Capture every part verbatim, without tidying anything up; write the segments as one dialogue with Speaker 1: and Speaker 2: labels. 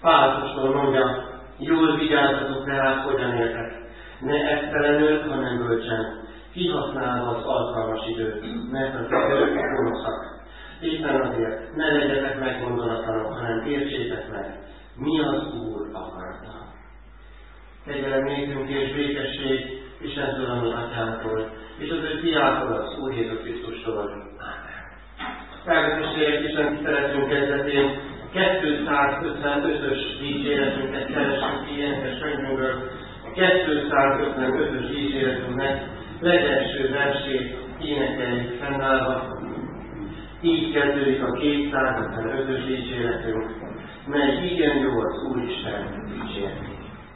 Speaker 1: Pálapostól mondja, jól vigyázzatok tehát, hogyan éltek. Ne esztelenül, hanem bölcsen, kihasználva az alkalmas időt, mert az idők gonoszak. Éppen azért ne legyetek meggondolatlanok, hanem értsétek meg, mi az Úr akarata. Kegyelem nékünk és békesség Istentől, a mi Atyától, és az ő fiától, az Úr Jézus Krisztustól. Ámen. Felvetésére Isten tiszteletünk kezdetén kétszázötvenötös dicséretünket keressük ki énekes könyvünkből. A kétszázötvenötös dicséretünknek legelső versét énekeljük fennállva. Így kezdődik a kétszázötvenötös dicséretünk, mely igen jó az Úristen dicséret.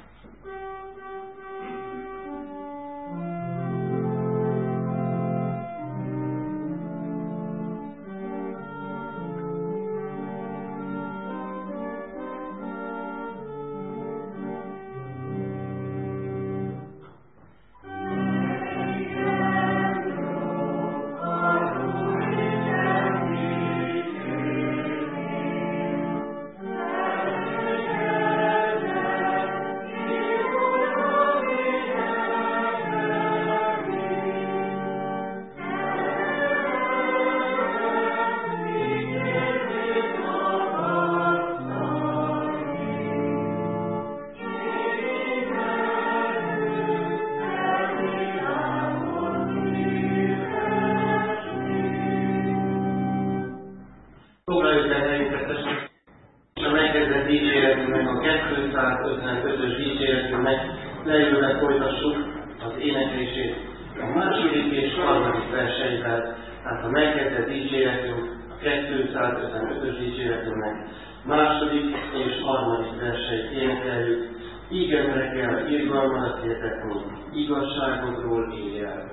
Speaker 1: Foglaljuk el helyünket, és a megkezdett dicséretünknek, a kétszázötvenötös dicséretünknek leülve folytassuk az éneklését a második és harmadik verseivel. Tehát a megkezdett dicséretünk, a kétszázötvenötös dicséretünknek második és harmadik verseit énekeljük. Így emberekkel irgalmadat hirdetni, igazságodról élj el.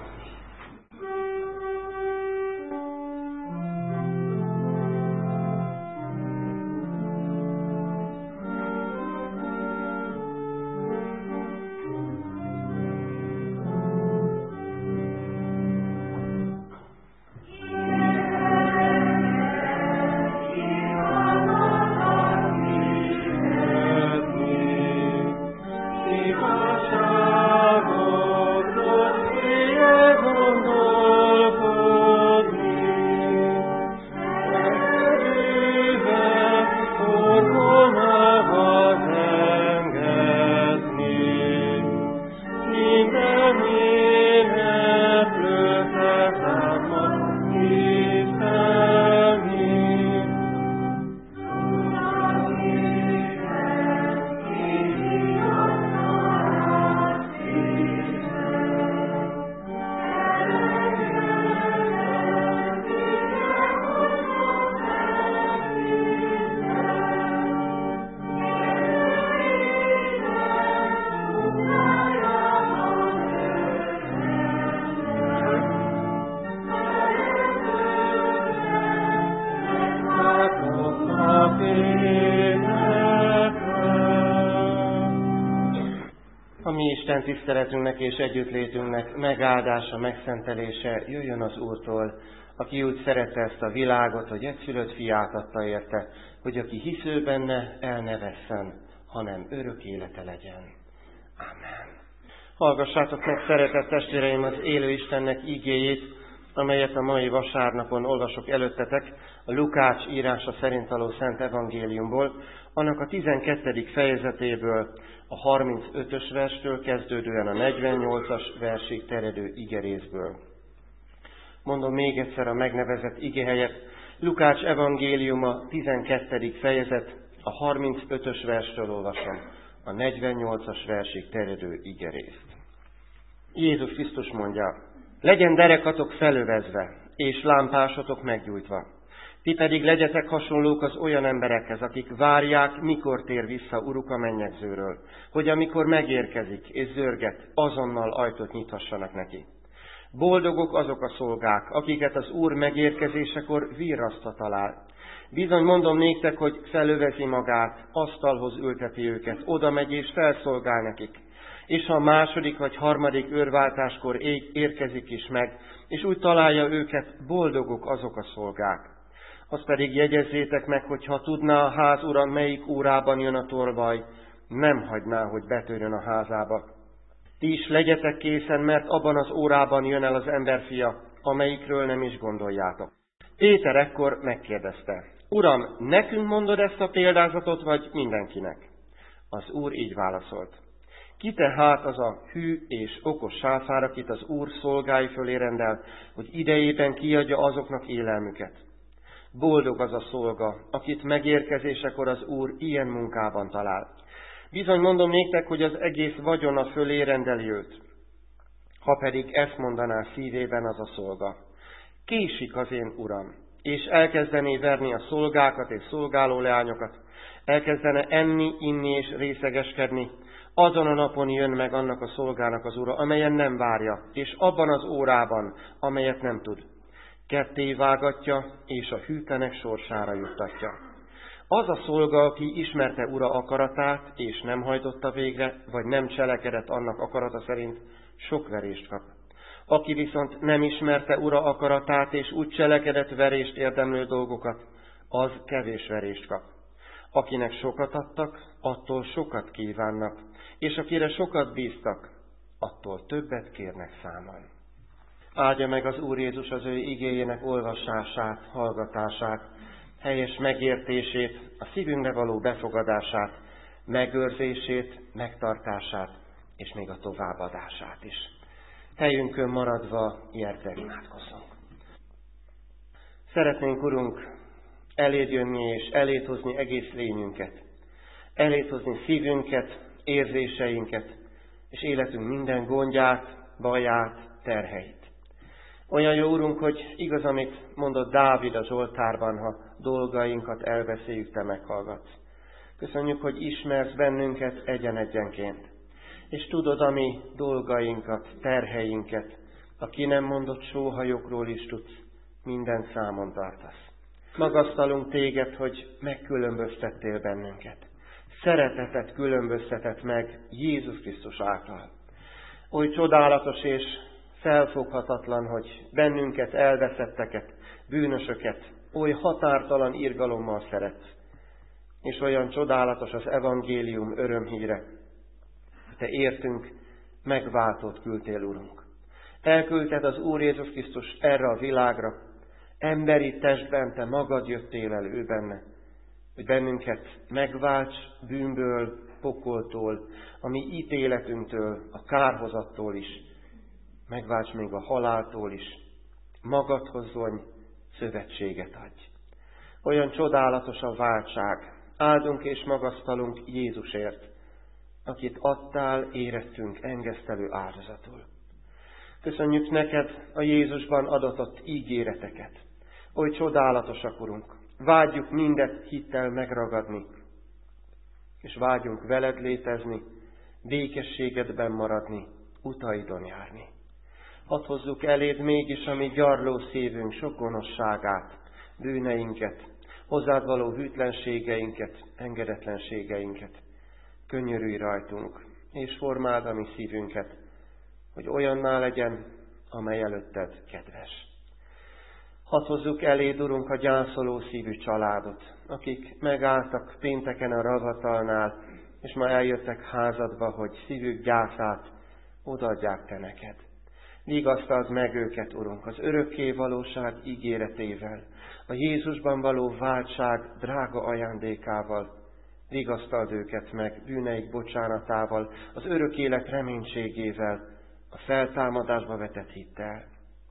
Speaker 1: Isten tiszteletünknek és együttlétünknek megáldása, megszentelése jöjjön az Úrtól, aki úgy szerette ezt a világot, hogy egyszülött fiát adta érte, hogy aki hisző benne, el ne vesszen, hanem örök élete legyen. Amen. Hallgassátok meg, szeretett testvéreim, az élő Istennek igéjét, amelyet a mai vasárnapon olvasok előttetek, a Lukács írása szerint való Szent Evangéliumból, annak a tizenkettedik fejezetéből, a harmincötös verstől kezdődően a negyvennyolcas versig terjedő igerészből. Mondom még egyszer a megnevezett igehelyet, Lukács evangéliuma tizenkettedik fejezet, a harmincötös verstől olvasom, a negyvennyolcas versig terjedő igerészt. Jézus Krisztus mondja, legyen derekatok felövezve, és lámpásotok meggyújtva. Ti pedig legyetek hasonlók az olyan emberekhez, akik várják, mikor tér vissza Uruk a mennyegzőről, hogy amikor megérkezik és zörget, azonnal ajtót nyithassanak neki. Boldogok azok a szolgák, akiket az Úr megérkezésekor virrasztva talál. Bizony mondom néktek, hogy felövezi magát, asztalhoz ülteti őket, oda megy és felszolgál nekik. És ha a második vagy harmadik őrváltáskor érkezik is meg, és úgy találja őket, boldogok azok a szolgák. Azt pedig jegyezzétek meg, hogy ha tudná a ház ura, melyik órában jön a tolvaj, nem hagyná, hogy betörjön a házába. Ti is legyetek készen, mert abban az órában jön el az emberfia, amelyikről nem is gondoljátok. Péter ekkor megkérdezte: Uram, nekünk mondod ezt a példázatot, vagy mindenkinek? Az Úr így válaszolt: Ki tehát az a hű és okos sáfár, akit az Úr szolgái fölé rendel, hogy idejében kiadja azoknak élelmüket? Boldog az a szolga, akit megérkezésekor az Úr ilyen munkában talál. Bizony mondom néktek, hogy az egész vagyona fölé rendeli őt. Ha pedig ezt mondaná szívében az a szolga: Késik az én uram, és elkezdené verni a szolgákat és szolgáló leányokat, elkezdene enni, inni és részegeskedni, azon a napon jön meg annak a szolgának az ura, amelyen nem várja, és abban az órában, amelyet nem tud. Ketté vágatja, és a hűtlenek sorsára juttatja. Az a szolga, aki ismerte ura akaratát, és nem hajtotta végre, vagy nem cselekedett annak akarata szerint, sok verést kap. Aki viszont nem ismerte ura akaratát, és úgy cselekedett verést érdemlő dolgokat, az kevés verést kap. Akinek sokat adtak, attól sokat kívánnak, és akire sokat bíztak, attól többet kérnek számon. Áldja meg az Úr Jézus az ő igéjének olvasását, hallgatását, helyes megértését, a szívünkbe való befogadását, megőrzését, megtartását, és még a továbbadását is. Helyünkön maradva ijedre imádkozzunk. Szeretnénk, Urunk, eléd jönni és eléd hozni egész lényünket, eléd hozni szívünket, érzéseinket, és életünk minden gondját, baját, terheit. Olyan jó, Urunk, hogy igaz, amit mondott Dávid a Zsoltárban, ha dolgainkat elbeszéljük, Te meghallgatsz. Köszönjük, hogy ismersz bennünket egyen-egyenként, és tudod a mi dolgainkat, terheinket, a ki nem mondott sóhajokról is tudsz, minden számon tartasz. Magasztalunk Téged, hogy megkülönböztettél bennünket. Szeretetet különböztetett meg Jézus Krisztus által. Oly csodálatos és felfoghatatlan, hogy bennünket, elveszetteket, bűnösöket oly határtalan irgalommal szeretsz. És olyan csodálatos az evangélium örömhíre. Te értünk megváltót küldtél, Urunk. Elküldted az Úr Jézus Krisztus erre a világra, emberi testben Te magad jöttél el ő benne, hogy bennünket megválts bűnből, pokoltól, a mi ítéletünktől, a kárhozattól is, megválts még a haláltól is, magadhoz vonj, szövetséget adj. Olyan csodálatos a váltság, áldunk és magasztalunk Jézusért, akit adtál érettünk engesztelő áldozatul. Köszönjük neked a Jézusban adatott ígéreteket. Oly csodálatosak, Urunk, vágyjuk mindet hittel megragadni, és vágyunk veled létezni, békességedben maradni, utaidon járni. Hadd hozzuk eléd mégis a mi gyarló szívünk sok gonoszságát, bűneinket, hozzád való hűtlenségeinket, engedetlenségeinket. Könyörülj rajtunk, és formáld a mi szívünket, hogy olyanná legyen, amely előtted kedves. Hadd hozzuk eléd, Urunk, a gyászoló szívű családot, akik megálltak pénteken a ravatalnál, és ma eljöttek házadba, hogy szívük gyászát odaadják Te neked. Vigasztald meg őket, Urunk, az örökké valóság ígéretével, a Jézusban való váltság drága ajándékával. Vigasztald őket meg bűneik bocsánatával, az örök élet reménységével, a feltámadásba vetett hittel.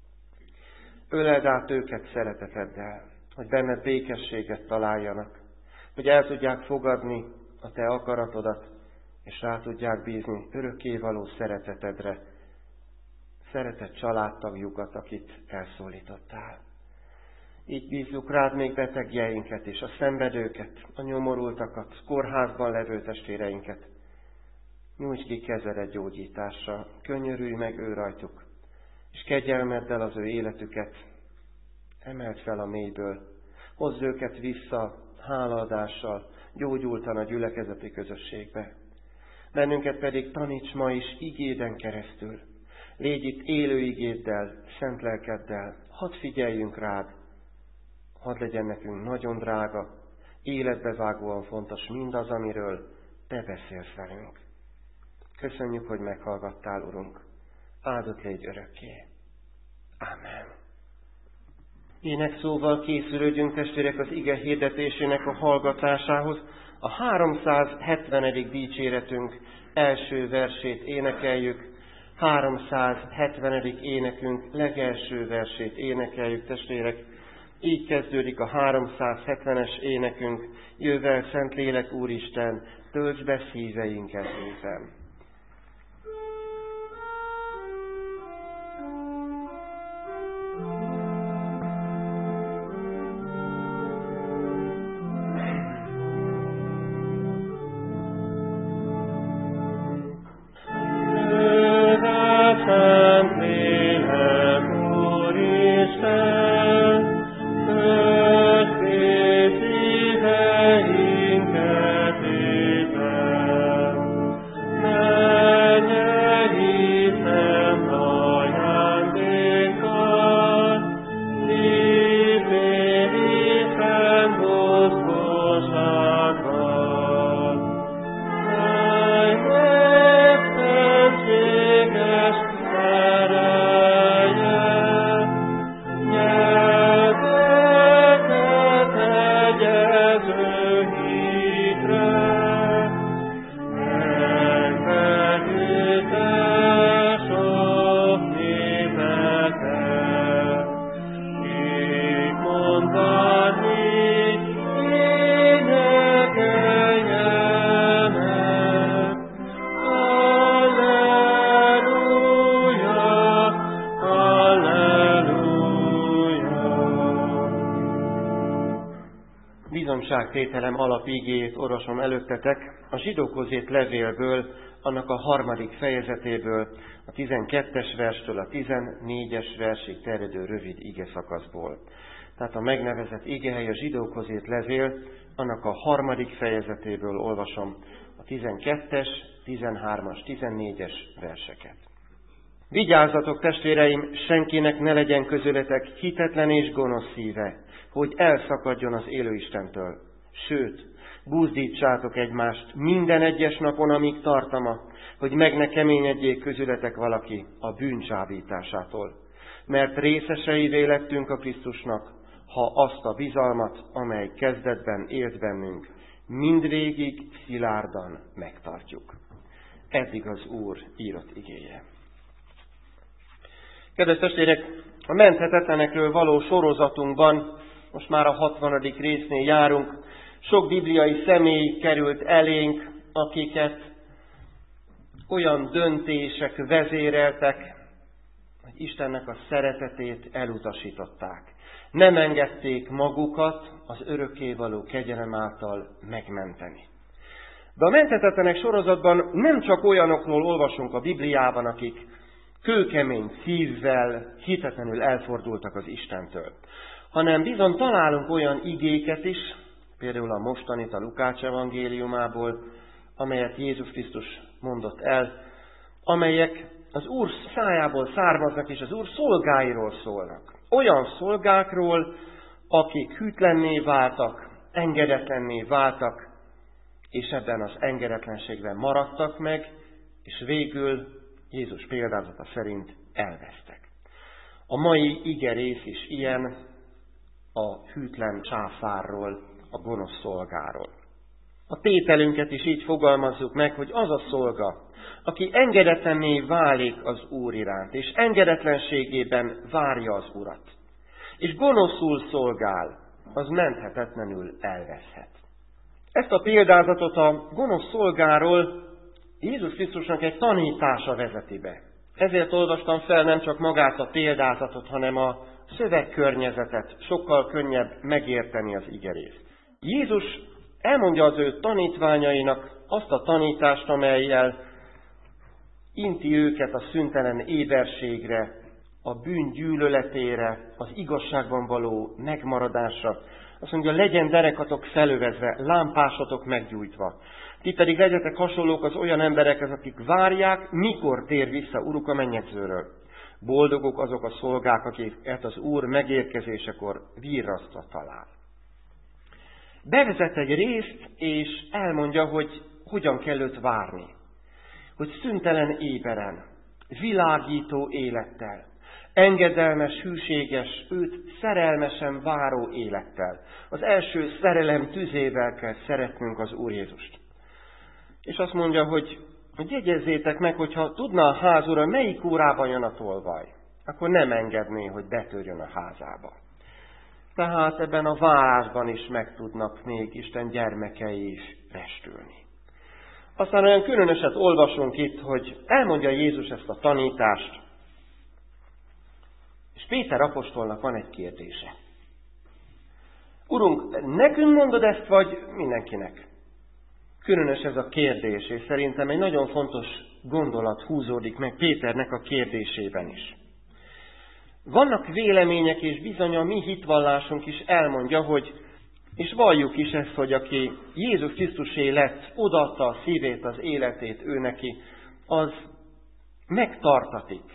Speaker 1: Öleld át őket szereteteddel, hogy benned békességet találjanak, hogy el tudják fogadni a Te akaratodat, és rá tudják bízni örökkévaló szeretetedre, szeretett családtagjukat, akit elszólítottál. Így bízzuk rád még betegjeinket és a szenvedőket, a nyomorultakat, kórházban levő testvéreinket. Nyújts ki kezedet gyógyításra, könyörülj meg ő rajtuk, és kegyelmeddel az ő életüket emeld fel a mélyből, hozz őket vissza hálaadással, gyógyultan a gyülekezeti közösségbe. Bennünket pedig taníts ma is igéden keresztül, légy itt élő igéddel, szent lelkeddel, hadd figyeljünk rád, hadd legyen nekünk nagyon drága, életbevágóan fontos mindaz, amiről Te beszélsz velünk. Köszönjük, hogy meghallgattál, Urunk. Áldott légy örökké. Ámen. Énekszóval készülődjünk, testvérek, az ige hirdetésének a hallgatásához. A háromszázhetvenedik dicséretünk első versét énekeljük. háromszázhetvenedik énekünk legelső versét énekeljük, testvérek. Így kezdődik a háromszázhetvenes énekünk. Jöjj, Szentlélek Úristen, töltsd be szíveinket nézen. Bizonságtételem alapigéjét olvasom előttetek a Zsidókhoz írt levélből, annak a harmadik fejezetéből, a tizenkettes verstől a tizennégyes versig terjedő rövid ige szakaszból. Tehát a megnevezett igehely a Zsidókhoz írt levél, annak a harmadik fejezetéből olvasom a tizenkettes, tizenhármas, tizennégyes verseket. Vigyázzatok, testvéreim, senkinek ne legyen közületek hitetlen és gonosz szíve, hogy elszakadjon az élő Istentől. Sőt, buzdítsátok egymást minden egyes napon, amíg tartama, hogy meg ne keményedjék közületek valaki a bűn csábításától. Mert részeseivé lettünk a Krisztusnak, ha azt a bizalmat, amely kezdetben élt bennünk, mindvégig szilárdan megtartjuk. Eddig az Úr írott igéje. Kedves testvérek, a menthetetlenekről való sorozatunkban most már a hatvanadik résznél járunk. Sok bibliai személy került elénk, akiket olyan döntések vezéreltek, hogy Istennek a szeretetét elutasították. Nem engedték magukat az örökkévaló kegyelem által megmenteni. De a menthetetlenek sorozatban nem csak olyanokról olvasunk a Bibliában, akik kőkemény szívvel, hitetlenül elfordultak az Istentől, hanem bizony találunk olyan igéket is, például a mostanit a Lukács evangéliumából, amelyet Jézus Krisztus mondott el, amelyek az Úr szájából származnak, és az Úr szolgáiról szólnak. Olyan szolgákról, akik hűtlenné váltak, engedetlenné váltak, és ebben az engedetlenségben maradtak meg, és végül Jézus példázata szerint elvesztek. A mai igerész is ilyen, a hűtlen császárról, a gonosz szolgáról. A tételünket is így fogalmazzuk meg, hogy az a szolga, aki engedetlenné válik az Úr iránt, és engedetlenségében várja az Urat, és gonoszul szolgál, az menthetetlenül elveszhet. Ezt a példázatot a gonosz szolgáról Jézus Krisztusnak egy tanítása vezeti be. Ezért olvastam fel nem csak magát a példázatot, hanem a szövegkörnyezetet, sokkal könnyebb megérteni az igerészt. Jézus elmondja az ő tanítványainak azt a tanítást, amellyel inti őket a szüntelen éberségre, a bűn gyűlöletére, az igazságban való megmaradásra. Azt mondja, legyen derekatok felövezve, lámpásatok meggyújtva. Ti pedig legyetek hasonlók az olyan emberekhez, akik várják, mikor tér vissza Uruk a mennyegzőről. Boldogok azok a szolgák, akiket az Úr megérkezésekor virrasztva talál. Bevezet egy részt, és elmondja, hogy hogyan kell őt várni. Hogy szüntelen éberen, világító élettel, engedelmes, hűséges, őt szerelmesen váró élettel. Az első szerelem tüzével kell szeretnünk az Úr Jézust. És azt mondja, hogy, hogy jegyezzétek meg, hogyha tudna a házura, melyik órában jön a tolvaj, akkor nem engedné, hogy betörjön a házába. Tehát ebben a várásban is meg tudnak még Isten gyermekei is restülni. Aztán olyan különöset olvasunk itt, hogy elmondja Jézus ezt a tanítást, és Péter apostolnak van egy kérdése. Urunk, nekünk mondod ezt, vagy mindenkinek? Különös ez a kérdés, és szerintem egy nagyon fontos gondolat húzódik meg Péternek a kérdésében is. Vannak vélemények, és bizony a mi hitvallásunk is elmondja, hogy, és valljuk is ezt, hogy aki Jézus Krisztusé lett, odaadta a szívét, az életét ő neki, az megtartatik.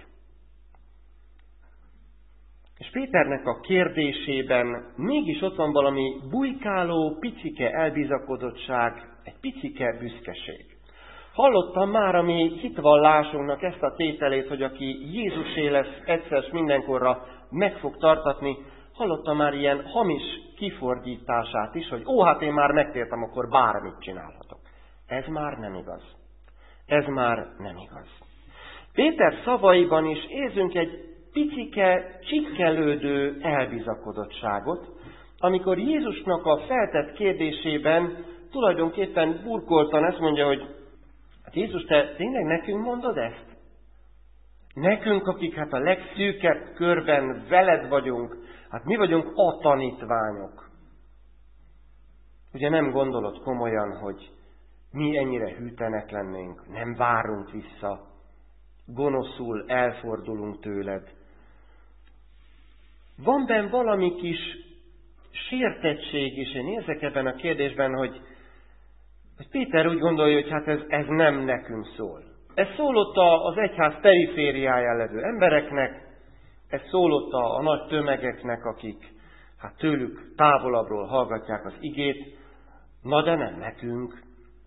Speaker 1: És Péternek a kérdésében mégis ott van valami bujkáló, picike elbizakodottság, egy picike büszkeség. Hallottam már a mi hitvallásunknak ezt a tételét, hogy aki Jézusé lesz egyszer s mindenkorra meg fog tartatni, hallottam már ilyen hamis kifordítását is, hogy ó, hát én már megtértem, akkor bármit csinálhatok. Ez már nem igaz. Ez már nem igaz. Péter szavaiban is érzünk egy picike, csikkelődő elbizakodottságot, amikor Jézusnak a feltett kérdésében tulajdonképpen burkoltan ezt mondja, hogy hát Jézus, te tényleg nekünk mondod ezt? Nekünk, akik hát a legszűkebb körben veled vagyunk, hát mi vagyunk a tanítványok. Ugye nem gondolod komolyan, hogy mi ennyire hűtlenek lennénk, nem várunk vissza, gonoszul elfordulunk tőled. Van benne valami kis sértettség is, én érzek ebben a kérdésben, hogy, hogy Péter úgy gondolja, hogy hát ez, ez nem nekünk szól. Ez szólott az egyház perifériáján levő embereknek, ez szólott a, a nagy tömegeknek, akik hát tőlük távolabbról hallgatják az igét, na de nem nekünk.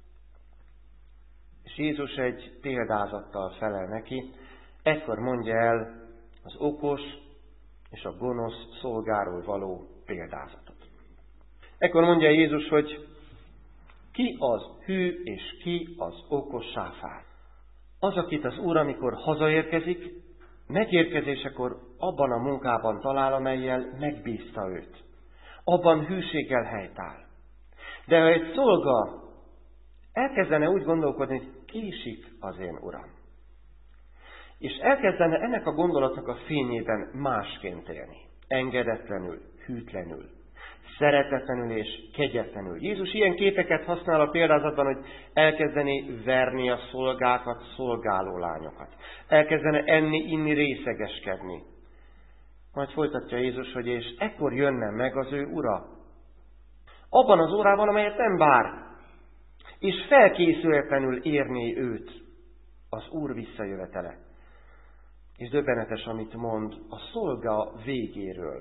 Speaker 1: És Jézus egy példázattal felel neki, ekkor mondja el az okos és a gonosz szolgáról való példázatot. Ekkor mondja Jézus, hogy ki az hű és ki az okos sáfár. Az, akit az Úr, amikor hazaérkezik, megérkezésekor abban a munkában talál, amellyel megbízta őt. Abban hűséggel helytáll. De ha egy szolga elkezdene úgy gondolkodni, hogy késik az én Uram, és elkezdene ennek a gondolatnak a fényében másként élni, engedetlenül, hűtlenül, szeretetlenül és kegyetlenül. Jézus ilyen képeket használ a példázatban, hogy elkezdeni verni a szolgákat, szolgáló lányokat. Elkezdene enni, inni, részegeskedni. Majd folytatja Jézus, hogy és ekkor jönne meg az ő ura. Abban az órában, amelyet nem vár, és felkészületlenül érné őt az Úr visszajövetele. És döbbenetes, amit mond a szolga végéről.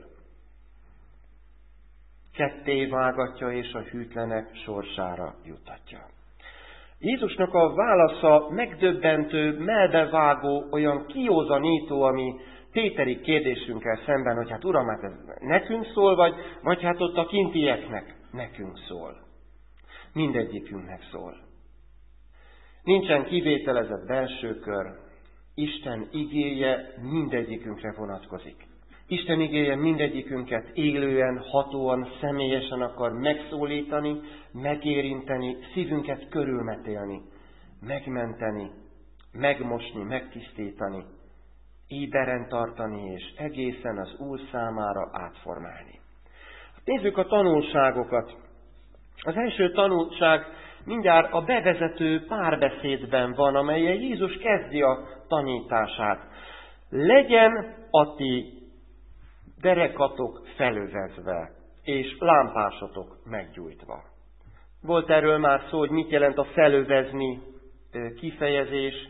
Speaker 1: Ketté vágatja és a hűtlenek sorsára jutatja. Jézusnak a válasza megdöbbentő, melbevágó, olyan kiózanító, ami Péteri kérdésünkkel szemben, hogy hát Uram, hát ez nekünk szól, vagy, vagy hát ott a kintieknek nekünk szól. Mindegyikünknek szól. Nincsen kivételezett belső kör, Isten igéje mindegyikünkre vonatkozik. Isten igéje mindegyikünket élően, hatóan, személyesen akar megszólítani, megérinteni, szívünket körülmetélni, megmenteni, megmosni, megtisztítani, éberen tartani és egészen az Úr számára átformálni. Nézzük a tanulságokat. Az első tanulság mindjárt a bevezető párbeszédben van, amelyen Jézus kezdi a tanítását. Legyen a ti derekatok felövezve, és lámpásatok meggyújtva. Volt erről már szó, hogy mit jelent a felövezni kifejezés.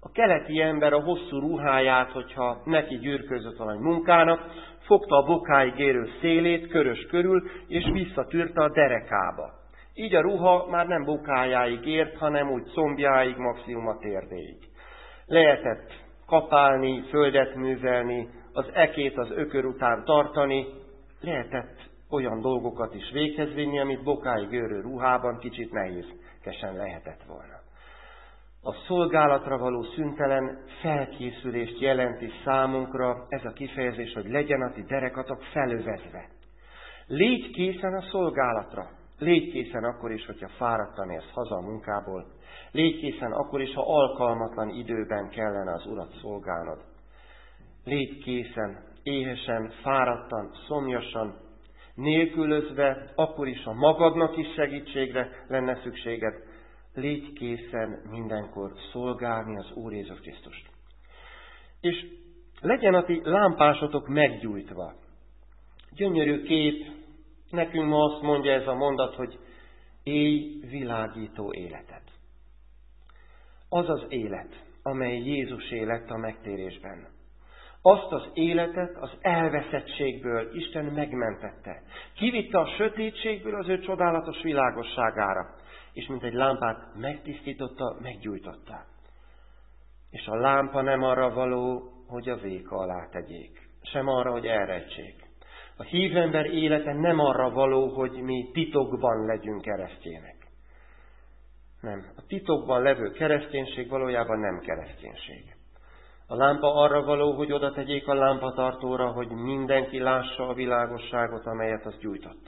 Speaker 1: A keleti ember a hosszú ruháját, hogyha neki gyűrkőzött valami munkának, fogta a bokáig érő szélét körös körül, és visszatűrte a derekába. Így a ruha már nem bokájáig ért, hanem úgy combjáig, maximum a térdéig. Lehetett kapálni, földet művelni, az ekét az ökör után tartani, lehetett olyan dolgokat is véghez vinni, amit bokáig érő ruhában kicsit nehézkesen lehetett volna. A szolgálatra való szüntelen felkészülést jelenti számunkra ez a kifejezés, hogy legyen a ti derekatok felövezve. Légy készen a szolgálatra. Légy készen akkor is, hogyha fáradtan érsz haza a munkából. Légy készen akkor is, ha alkalmatlan időben kellene az Urat szolgálnod. Légy készen, éhesen, fáradtan, szomjasan, nélkülözve, akkor is, ha magadnak is segítségre lenne szükséged. Légy készen mindenkor szolgálni az Úr Jézus Krisztust. És legyen a ti lámpásotok meggyújtva. Gyönyörű kép, nekünk ma azt mondja ez a mondat, hogy élj világító életet. Az az élet, amely Jézus élet a megtérésben. Azt az életet az elveszettségből Isten megmentette. Kivitte a sötétségből az ő csodálatos világosságára, és mint egy lámpát megtisztította, meggyújtotta. És a lámpa nem arra való, hogy a véka alá tegyék, sem arra, hogy elrejtsék. A hívember élete nem arra való, hogy mi titokban legyünk keresztjének. Nem. A titokban levő kereszténység valójában nem kereszténység. A lámpa arra való, hogy oda tegyék a lámpatartóra, hogy mindenki lássa a világosságot, amelyet az gyújtott.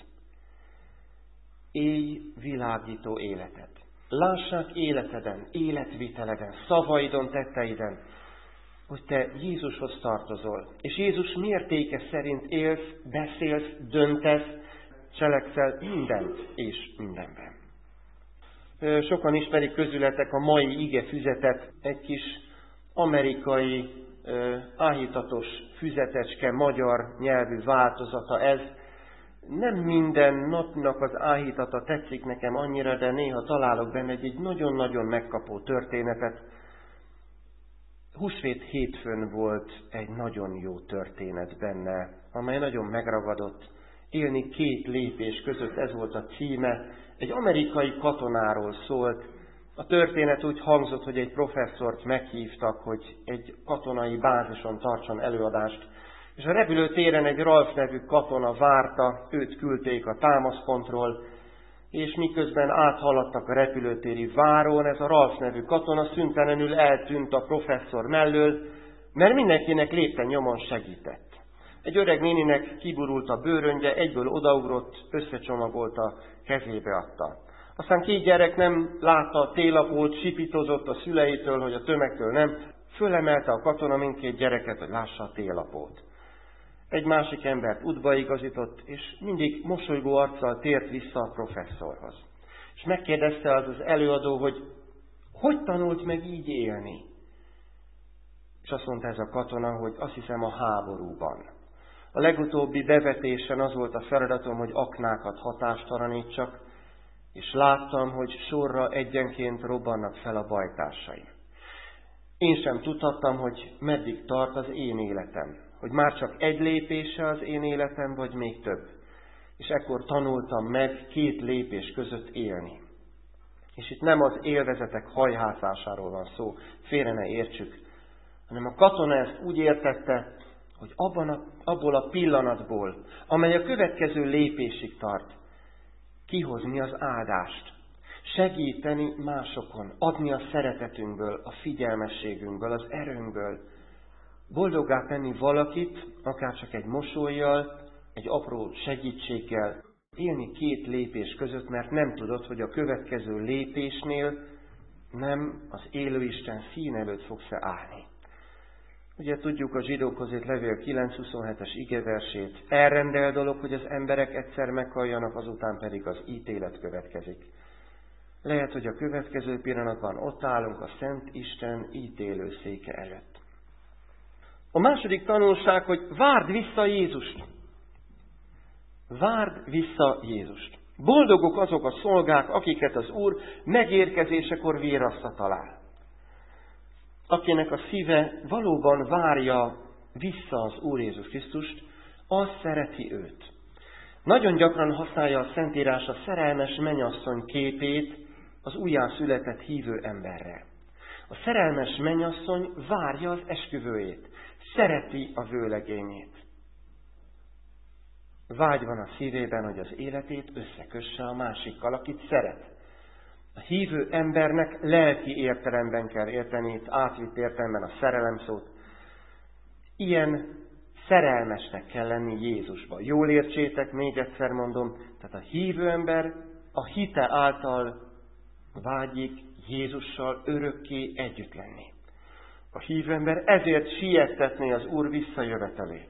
Speaker 1: Élj világító életet. Lássák életeden, életviteleden, szavaidon, tetteiden, hogy te Jézushoz tartozol. És Jézus mértéke szerint élsz, beszélsz, döntesz, cselekszel mindent és mindenben. Sokan ismerik közületek a mai ige füzetet, egy kis amerikai áhítatos füzetecske, magyar nyelvű változata ez. Nem minden napnak az áhítata tetszik nekem annyira, de néha találok benne egy, egy nagyon-nagyon megkapó történetet. Húsvét hétfőn volt egy nagyon jó történet benne, amely nagyon megragadott. Élni két lépés között, ez volt a címe. Egy amerikai katonáról szólt. A történet úgy hangzott, hogy egy professzort meghívtak, hogy egy katonai bázison tartson előadást. És a repülőtéren egy Ralph nevű katona várta, őt küldték a támaszpontról, és miközben áthaladtak a repülőtéri várón, ez a Ralph nevű katona szüntelenül eltűnt a professzor mellől, mert mindenkinek lépten nyomon segített. Egy öreg néninek kiburult a bőröngye, egyből odaugrott, összecsomagolta, kezébe adta. Aztán két gyerek nem látta a télapót, sipitozott a szüleitől, hogy a tömegtől nem, fölemelte a katona mindkét gyereket, hogy lássa a télapót. Egy másik embert útba igazított, és mindig mosolygó arccal tért vissza a professzorhoz. És megkérdezte az az előadó, hogy hogy tanult meg így élni? És azt mondta ez a katona, hogy azt hiszem a háborúban. A legutóbbi bevetésen az volt a feladatom, hogy aknákat hatástalanítsak, és láttam, hogy sorra egyenként robbannak fel a bajtársaim. Én sem tudhattam, hogy meddig tart az én életem, hogy már csak egy lépése az én életem, vagy még több. És ekkor tanultam meg két lépés között élni. És itt nem az élvezetek hajházásáról van szó, félre ne értsük, hanem a katona ezt úgy értette, hogy abban a, abból a pillanatból, amely a következő lépésig tart, kihozni az áldást, segíteni másokon, adni a szeretetünkből, a figyelmességünkből, az erőnkből, boldoggá tenni valakit, akár csak egy mosollyal, egy apró segítséggel, élni két lépés között, mert nem tudod, hogy a következő lépésnél nem az élő Isten szín előtt fogsz-e állni. Ugye tudjuk a zsidókhoz írt levél kilenc huszonhetes igeversét. Elrendel dolog, hogy az emberek egyszer meghalljanak, azután pedig az ítélet következik. Lehet, hogy a következő pillanatban ott állunk a Szent Isten ítélő széke előtt. A második tanulság, hogy várd vissza Jézust. Várd vissza Jézust. Boldogok azok a szolgák, akiket az Úr megérkezésekor virrasztva talál. akinek a szíve valóban várja vissza az Úr Jézus Krisztust, az szereti őt. Nagyon gyakran használja a Szentírás a szerelmes mennyasszony képét az újjászületett hívő emberre. A szerelmes mennyasszony várja az esküvőjét, szereti a vőlegényét. Vágy van a szívében, hogy az életét összekösse a másikkal, akit szeret. A hívő embernek lelki értelemben kell érteni, itt átvitt értelemben a szerelem szót. Ilyen szerelmesnek kell lenni Jézusba. Jól értsétek, még egyszer mondom, tehát a hívő ember a hite által vágyik Jézussal örökké együtt lenni. A hívő ember ezért siettetné az Úr visszajövetelét.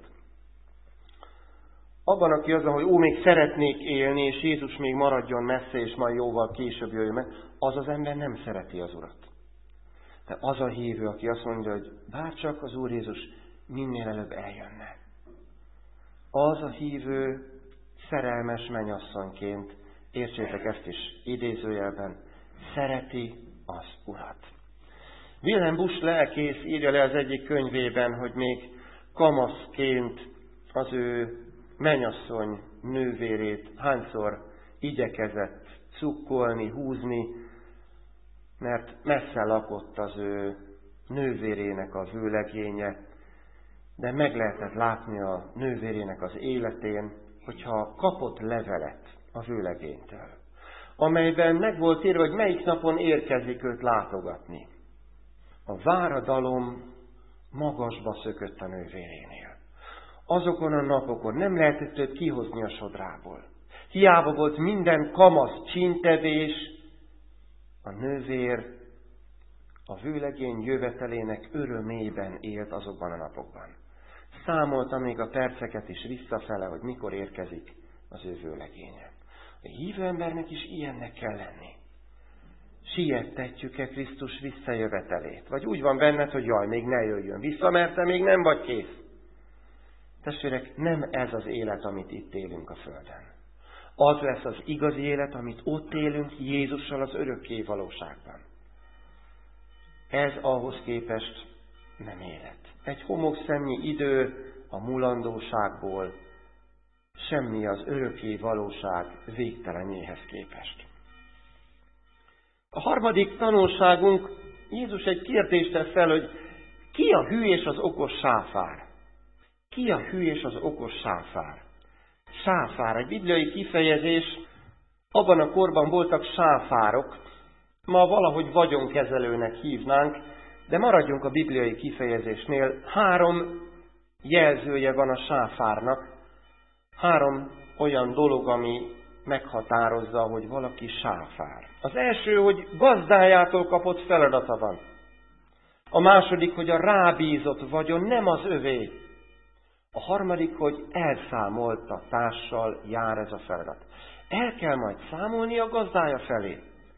Speaker 1: Abban, aki az, hogy ó, még szeretnék élni, és Jézus még maradjon messze, és majd jóval később jöjjön meg, az az ember nem szereti az Urat. De az a hívő, aki azt mondja, hogy bárcsak az Úr Jézus minél előbb eljönne. Az a hívő szerelmes mennyasszonyként, értsétek ezt is idézőjelben, szereti az Urat. Wilhelm Busch lelkész írja le az egyik könyvében, hogy még kamaszként az ő mennyasszony nővérét hányszor igyekezett cukkolni, húzni, mert messze lakott az ő nővérének a vőlegénye, de meg lehetett látni a nővérének az életén, hogyha kapott levelet a vőlegénytől, amelyben meg volt írva, hogy melyik napon érkezik őt látogatni. A váradalom magasba szökött a nővérénél. Azokon a napokon nem lehetett őt kihozni a sodrából. Hiába volt minden kamasz csíntevés, a nővér a vőlegény jövetelének örömében élt azokban a napokban. Számolta még a perceket is visszafele, hogy mikor érkezik az ő vőlegénye. A hívő embernek is ilyennek kell lenni. Siettetjük-e Krisztus visszajövetelét? Vagy úgy van benned, hogy jaj, még ne jöjjön vissza, mert te még nem vagy kész. Testvérek, nem ez az élet, amit itt élünk a földön. Az lesz az igazi élet, amit ott élünk Jézussal az örökké valóságban. Ez ahhoz képest nem élet. Egy homokszemnyi idő a mulandóságból, semmi az örökké valóság végtelenjéhez képest. A harmadik tanulságunk, Jézus egy kérdést tesz fel, hogy ki a hű és az okos sáfár? Ki a hű és az okos sáfár? Sáfár, egy bibliai kifejezés, abban a korban voltak sáfárok, ma valahogy vagyonkezelőnek hívnánk, de maradjunk a bibliai kifejezésnél. Három jelzője van a sáfárnak, három olyan dolog, ami meghatározza, hogy valaki sáfár. Az első, hogy gazdájától kapott feladata van. A második, hogy a rábízott vagyon nem az övé. A harmadik, hogy elszámoltatással jár ez a feladat. El kell majd számolni a gazdája felé.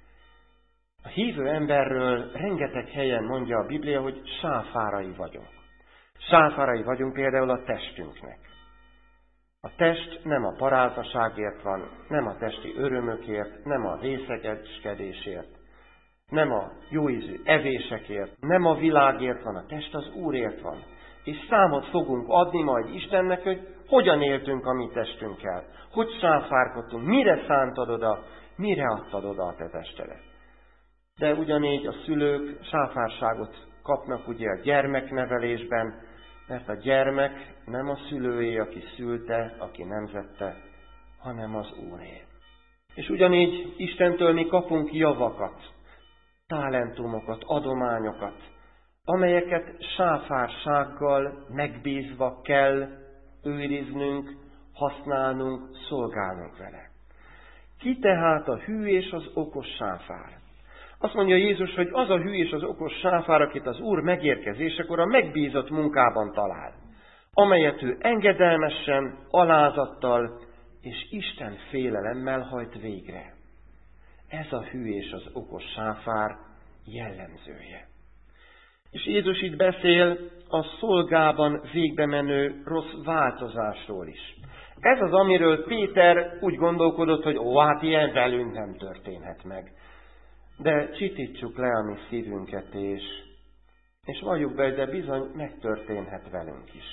Speaker 1: A hívő emberről rengeteg helyen mondja a Biblia, hogy sáfárai vagyunk. Sáfárai vagyunk például a testünknek. A test nem a parázaságért van, nem a testi örömökért, nem a részegeskedésért, nem a jóízű evésekért, nem a világért van, a test az Úrért van. És számot fogunk adni majd Istennek, hogy hogyan éltünk a mi testünkkel, hogy sáfárkodtunk, mire szántad oda, mire adtad oda a te testedet. De ugyanígy a szülők sáfárságot kapnak ugye a gyermeknevelésben, mert a gyermek nem a szülőé, aki szülte, aki nemzette, hanem az Úré. És ugyanígy Istentől mi kapunk javakat, talentumokat, adományokat, amelyeket sáfársággal megbízva kell őriznünk, használnunk, szolgálnunk vele. Ki tehát a hű és az okos sáfár? Azt mondja Jézus, hogy az a hű és az okos sáfár, akit az Úr megérkezésekor a megbízott munkában talál, amelyet ő engedelmesen, alázattal és Isten félelemmel hajt végre. Ez a hű és az okos sáfár jellemzője. És Jézus itt beszél a szolgában végbe menő rossz változásról is. Ez az, amiről Péter úgy gondolkodott, hogy ó, hát ilyen velünk nem történhet meg. De csitítsuk le a mi szívünket, és És valljuk be, de bizony megtörténhet velünk is.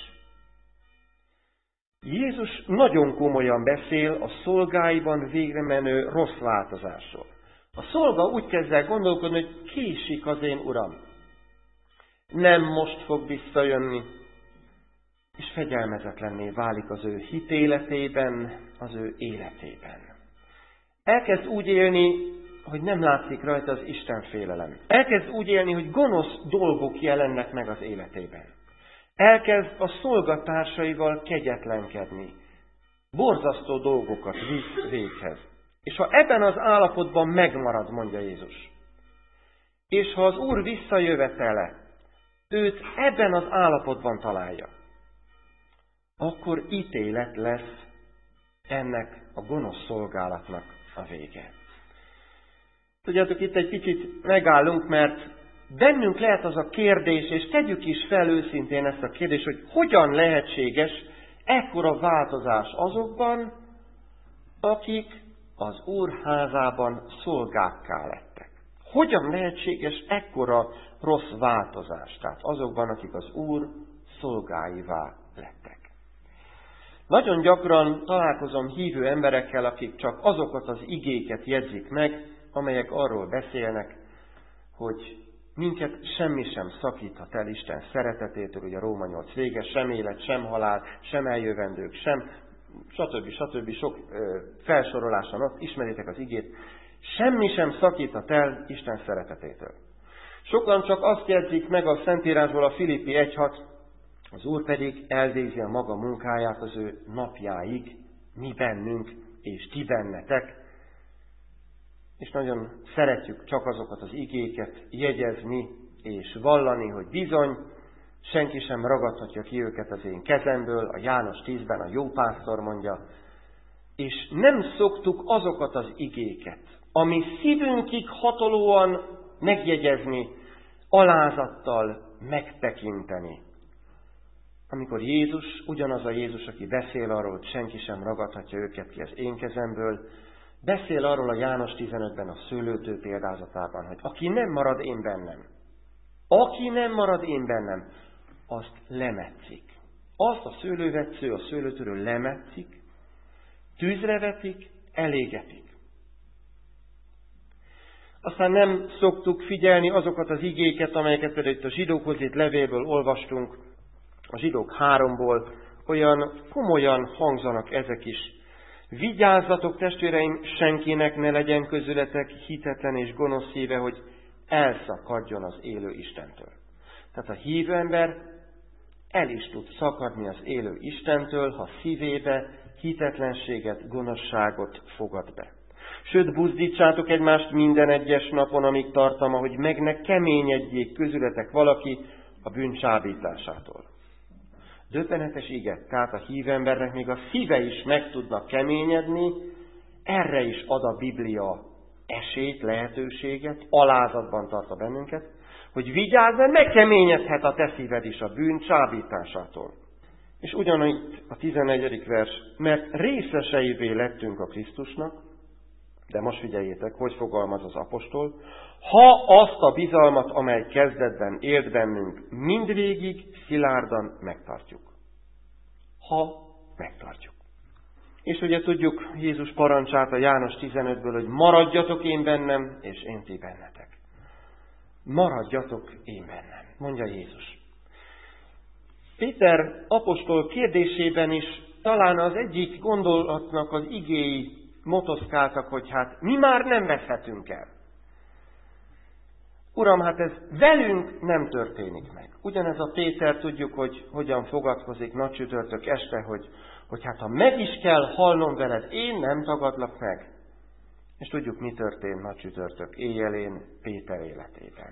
Speaker 1: Jézus nagyon komolyan beszél a szolgáiban végre menő rossz változásról. A szolga úgy kezd el gondolkodni, hogy késik az én uram. Nem most fog visszajönni, és fegyelmezetlenné válik az ő hitéletében, az ő életében. Elkezd úgy élni, hogy nem látszik rajta az Isten félelem. Elkezd úgy élni, hogy gonosz dolgok jelennek meg az életében. Elkezd a szolgatársaival kegyetlenkedni. Borzasztó dolgokat visz véghez. És ha ebben az állapotban megmarad, mondja Jézus, és ha az Úr visszajövetele őt ebben az állapotban találja, akkor ítélet lesz ennek a gonosz szolgálatnak a vége. Tudjátok, itt egy kicsit megállunk, mert bennünk lehet az a kérdés, és tegyük is fel őszintén ezt a kérdést, hogy hogyan lehetséges ekkora változás azokban, akik az Úr házában szolgákká lettek. Hogyan lehetséges ekkora rossz változás? Tehát azokban, akik az Úr szolgáivá lettek. Nagyon gyakran találkozom hívő emberekkel, akik csak azokat az igéket jegyzik meg, amelyek arról beszélnek, hogy minket semmi sem szakíthat el Isten szeretetétől, ugye a Róma nyolc vége, sem élet, sem halál, sem eljövendők, sem, stb. stb. Sok ö, felsoroláson ott ismeritek az igét. Semmi sem szakíthat el Isten szeretetétől. Sokan csak azt jegyzik meg a Szentírásból, a Filippi egy hat, az Úr pedig elvégzi a maga munkáját az ő napjáig, mi bennünk és ti bennetek. És nagyon szeretjük csak azokat az igéket jegyezni és vallani, hogy bizony, senki sem ragadhatja ki őket az én kezemből, a János tízben a jó pásztor mondja, és nem szoktuk azokat az igéket, ami szívünkig hatolóan megjegyezni, alázattal megtekinteni. Amikor Jézus, ugyanaz a Jézus, aki beszél arról, hogy senki sem ragadhatja őket ki az én kezemből, beszél arról a János tizenötben a szőlőtő példázatában, hogy aki nem marad én bennem, aki nem marad én bennem, azt lemetszik. Azt a szőlővetsző a szőlőtőről lemetszik, tűzre vetik, elégetik. Aztán nem szoktuk figyelni azokat az igéket, amelyeket például itt a zsidókhoz írt levélből olvastunk, a zsidók háromból, olyan komolyan hangzanak ezek is. Vigyázzatok, testvéreim, senkinek ne legyen közületek hitetlen és gonosz szíve, hogy elszakadjon az élő Istentől. Tehát a hívő ember el is tud szakadni az élő Istentől, ha szívébe hitetlenséget, gonoszságot fogad be. Sőt, buzdítsátok egymást minden egyes napon, amíg tartama, hogy meg ne keményedjék közületek valaki a bűn csábításától. Döbbenetes ige, tehát a hívő embernek még a szíve is meg tudna keményedni, erre is ad a Biblia esélyt, lehetőséget, alázatban tartja bennünket, hogy vigyázz, mert megkeményedhet a te szíved is a bűn csábításától. És ugyanitt a tizennegyedik vers, mert részeseivé lettünk a Krisztusnak, de most figyeljétek, hogy fogalmaz az apostol, ha azt a bizalmat, amely kezdetben élt bennünk, mindvégig szilárdan megtartjuk. Ha megtartjuk. És ugye tudjuk Jézus parancsát a János tizenötből, hogy maradjatok én bennem, és én ti bennetek. Maradjatok én bennem, mondja Jézus. Péter apostol kérdésében is talán az egyik gondolatnak az igéi motoszkáltak, hogy hát mi már nem veszhetünk el. Uram, hát ez velünk nem történik meg. Ugyanez a Péter, tudjuk, hogy hogyan fogadkozik nagycsütörtök este, hogy, hogy hát ha meg is kell halnom veled, én nem tagadlak meg. És tudjuk, mi történt nagycsütörtök éjjelén Péter életében.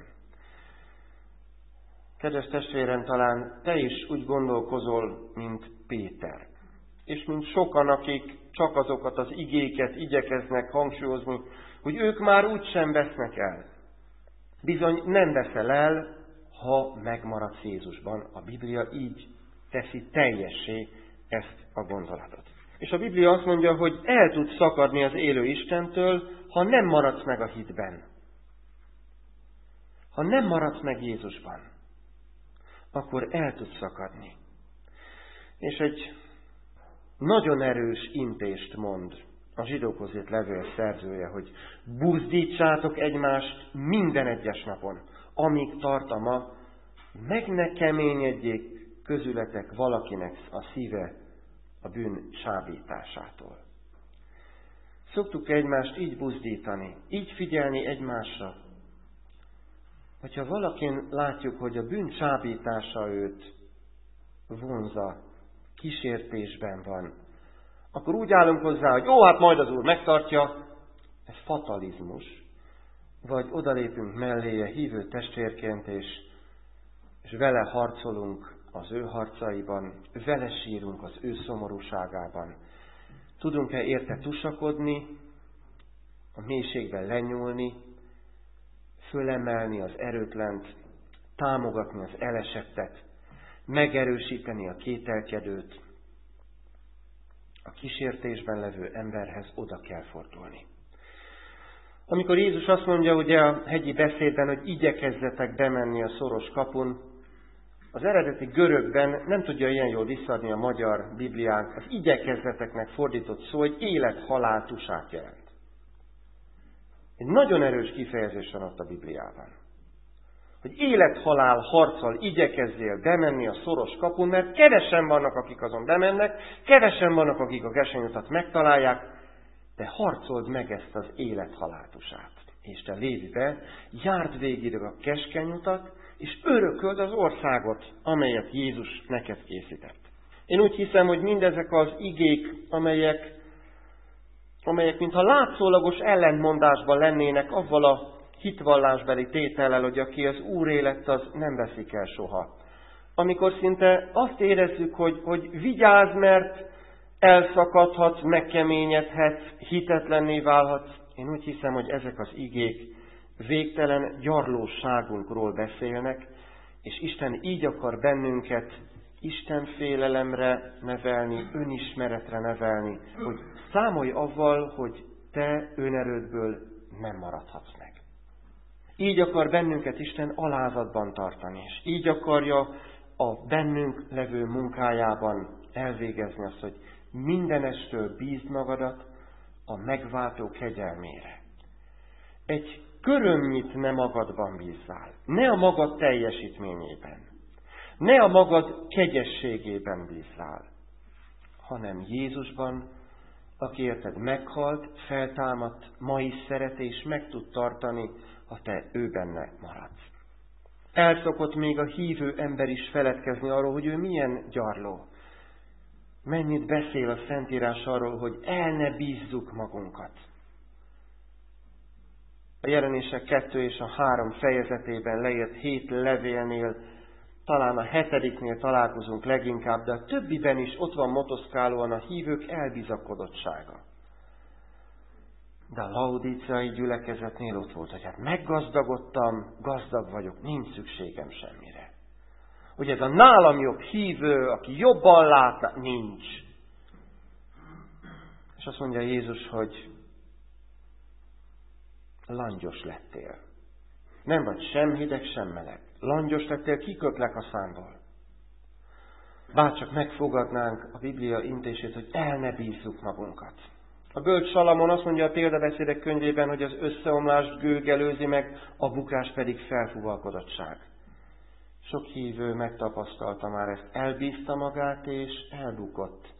Speaker 1: Kedves testvérem, talán te is úgy gondolkozol, mint Péter. És mint sokan, akik csak azokat az igéket igyekeznek hangsúlyozni, hogy ők már úgysem vesznek el. Bizony nem veszel el, ha megmaradsz Jézusban. A Biblia így teszi teljessé ezt a gondolatot. És a Biblia azt mondja, hogy el tudsz szakadni az élő Istentől, ha nem maradsz meg a hitben. Ha nem maradsz meg Jézusban. akkor el tud szakadni. És egy nagyon erős intést mond a zsidókhoz írt levél szerzője, hogy buzdítsátok egymást minden egyes napon, amíg tart a ma, meg ne keményedjék közületek valakinek a szíve a bűn csábításától. Szoktuk egymást így buzdítani, így figyelni egymásra, hogyha valakin látjuk, hogy a bűn csábítása őt vonza, kísértésben van, akkor úgy állunk hozzá, hogy ó, hát majd az Úr megtartja, ez fatalizmus, vagy odalépünk melléje hívő testvérként, és, és vele harcolunk az ő harcaiban, vele sírunk az ő szomorúságában. Tudunk-e érte tusakodni, a mélységben lenyúlni, fölemelni az erőtlent, támogatni az elesettet, megerősíteni a kételkedőt, a kísértésben levő emberhez oda kell fordulni. Amikor Jézus azt mondja ugye a hegyi beszédben, hogy igyekezzetek bemenni a szoros kapun, az eredeti görögben nem tudja ilyen jól visszaadni a magyar Bibliánk, az igyekezzeteknek fordított szó, hogy élet-halál tusát jelent. Egy nagyon erős kifejezés van ott a Bibliában. Hogy élet-halál harccal igyekezzél bemenni a szoros kapun, mert kevesen vannak, akik azon bemennek, kevesen vannak, akik a gesenyutat megtalálják, de harcold meg ezt az élet-halál tusát. És te lépj be, járd végig a keskeny utat, és örököld az országot, amelyet Jézus neked készített. Én úgy hiszem, hogy mindezek az igék, amelyek, amelyek mintha látszólagos ellentmondásban lennének avval a hitvallásbeli tétellel, hogy aki az Úr élet, az nem veszik el soha. Amikor szinte azt érezzük, hogy, hogy vigyázz, mert elszakadhatsz, megkeményedhetsz, hitetlenné válhatsz. Én úgy hiszem, hogy ezek az igék végtelen gyarlóságunkról beszélnek, és Isten így akar bennünket Isten félelemre nevelni, önismeretre nevelni, hogy számolj avval, hogy te önerődből nem maradhatsz meg. Így akar bennünket Isten alázatban tartani, és így akarja a bennünk levő munkájában elvégezni azt, hogy mindenestől bízd magadat a megváltó kegyelmére. Egy körömnyit ne magadban bízzál, ne a magad teljesítményében, ne a magad kegyességében bízzál, hanem Jézusban, aki érted meghalt, feltámadt, ma is szeret és meg tud tartani, ha te ő benne maradsz. El szokott még a hívő ember is feledkezni arról, hogy ő milyen gyarló. Mennyit beszél a Szentírás arról, hogy el ne bízzuk magunkat. A Jelenések kettő és a három fejezetében leírt hét levélnél, talán a hetediknél találkozunk leginkább, de a többiben is ott van motoszkálóan a hívők elbizakodottsága. De a laudíciai gyülekezetnél ott volt, hogy hát meggazdagodtam, gazdag vagyok, nincs szükségem semmire. Hogy ez a nálam jobb hívő, aki jobban lát, nincs. És azt mondja Jézus, hogy langyos lettél. Nem vagy sem hideg, sem meleg. Langyos lettél, kiköplek a számból. Bárcsak megfogadnánk a Biblia intését, hogy el ne bízzuk magunkat. A bölcs Salamon azt mondja a példabeszédek könyvében, hogy az összeomlást gőg előzi meg, a bukás pedig felfúvalkodottság. Sok hívő megtapasztalta már ezt, elbízta magát és elbukott.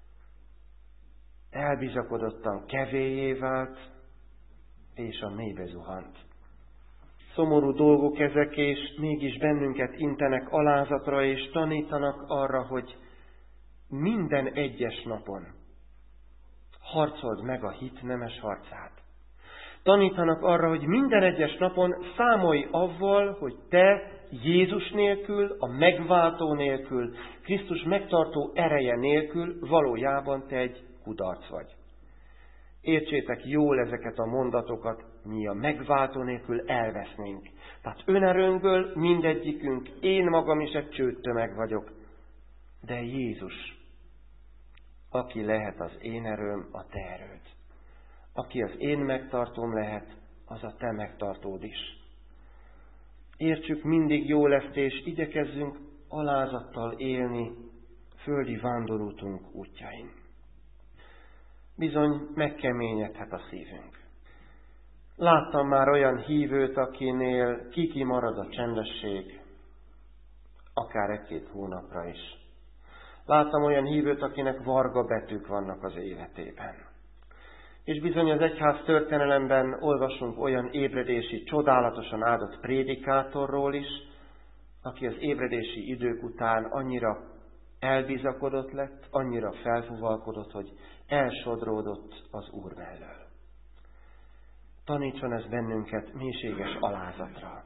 Speaker 1: Elbizakodottan kevélyé vált, és a mélybe zuhant. Szomorú dolgok ezek, és mégis bennünket intenek alázatra, és tanítanak arra, hogy minden egyes napon harcold meg a hit nemes harcát. Tanítanak arra, hogy minden egyes napon számolj avval, hogy te Jézus nélkül, a megváltó nélkül, Krisztus megtartó ereje nélkül valójában te egy kudarc vagy. Értsétek jól ezeket a mondatokat, mi a megváltó nélkül elvesznénk. Tehát önerőnkből mindegyikünk, én magam is egy csőttömeg vagyok, de Jézus, aki lehet az én erőm, a te erőd. Aki az én megtartóm lehet, az a te megtartód is. Értsük mindig jól ezt, és igyekezzünk alázattal élni földi vándorútunk útjain. Bizony megkeményedhet a szívünk. Láttam már olyan hívőt, akinél kiki marad a csendesség, akár egy-két hónapra is. Láttam olyan hívőt, akinek varga betűk vannak az életében. És bizony az egyház történelemben olvasunk olyan ébredési, csodálatosan áldott prédikátorról is, aki az ébredési idők után annyira elbizakodott lett, annyira felfúvalkodott, hogy elsodródott az Úr mellől. Tanítson ez bennünket mélységes alázatra,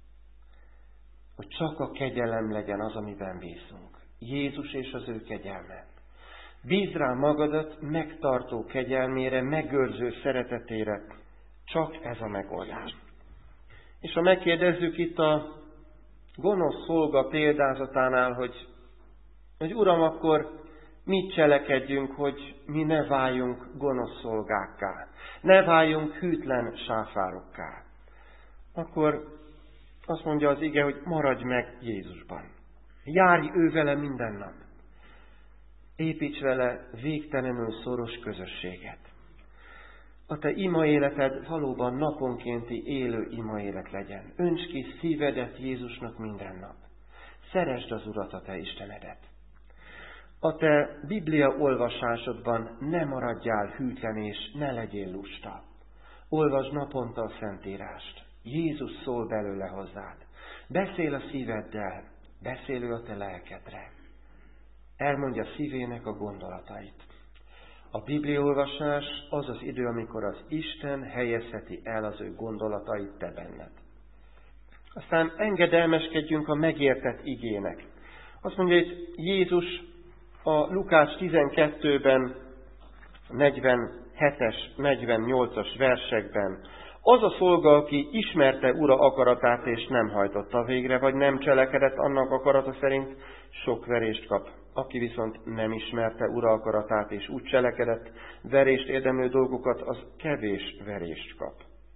Speaker 1: hogy csak a kegyelem legyen az, amiben bízunk. Jézus és az ő kegyelme. Bízd rá magadat megtartó kegyelmére, megőrző szeretetére, csak ez a megoldás. És ha megkérdezzük itt a gonosz szolga példázatánál, hogy, hogy Uram, akkor mit cselekedjünk, hogy mi ne váljunk gonosz szolgákká, ne váljunk hűtlen sáfárokká, akkor azt mondja az ige, hogy maradj meg Jézusban. Járj ő vele minden nap. Építs vele végtelenül szoros közösséget. A te ima életed valóban naponkénti élő ima élet legyen. Önts ki szívedet Jézusnak minden nap. Szeresd az Urat, a te Istenedet. A te Biblia olvasásodban ne maradjál hűtlen és ne legyél lusta. Olvasd naponta a Szentírást. Jézus szól belőle hozzád. Beszél a szíveddel, beszél ő a te lelkedre. Elmondja szívének a gondolatait. A bibliaolvasás az az idő, amikor az Isten helyezheti el az ő gondolatait te benned. Aztán engedelmeskedjünk a megértett igének. Azt mondja, hogy Jézus a Lukács tizenkettőben, negyvenhetes, negyvennyolcas versekben, az a szolga, aki ismerte ura akaratát és nem hajtotta végre, vagy nem cselekedett annak akarata szerint, sok verést kap. Aki viszont nem ismerte ura akaratát és úgy cselekedett, verést érdemlő dolgokat, az kevés verést kap.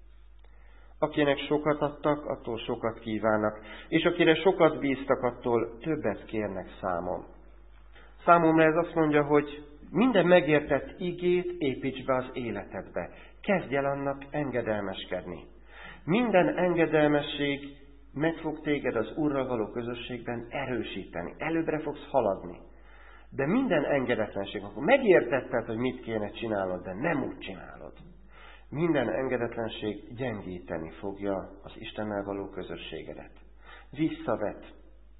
Speaker 1: Akinek sokat adtak, attól sokat kívánnak, és akire sokat bíztak, attól többet kérnek számon. Számomra ez azt mondja, hogy minden megértett igét építs be az életedbe. Kezdj el annak engedelmeskedni. Minden engedelmesség meg fog téged az Úrral való közösségben erősíteni. Előbbre fogsz haladni. De minden engedetlenség, akkor megértetted, hogy mit kéne csinálnod, de nem úgy csinálod. Minden engedetlenség gyengíteni fogja az Istennel való közösségedet. Visszavet,